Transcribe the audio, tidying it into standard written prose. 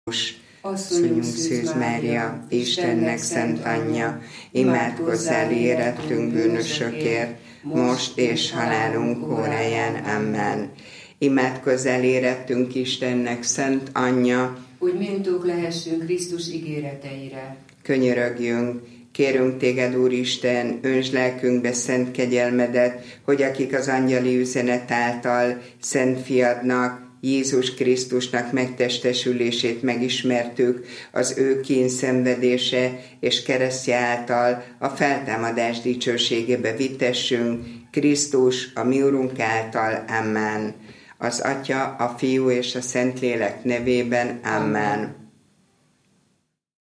Asszonyunk Szűz Mária, Istennek szent anyja, imádkozzál érettünk bűnösökért, most és halálunk óráján. Amen. Imádkozzál érettünk Istennek szent anyja, hogy méltók lehessünk Krisztus ígéreteire. Könyörögjünk, kérünk téged, Úristen, öntsd lelkünkbe szent kegyelmedet, hogy akik az angyali üzenet által szent fiadnak, Jézus Krisztusnak megtestesülését megismertük, az ő kínszenvedése és keresztje által a feltámadás dicsőségébe vitessünk, Krisztus, a mi Urunk által. Amen. Az Atya, a Fiú és a Szentlélek nevében. Amen.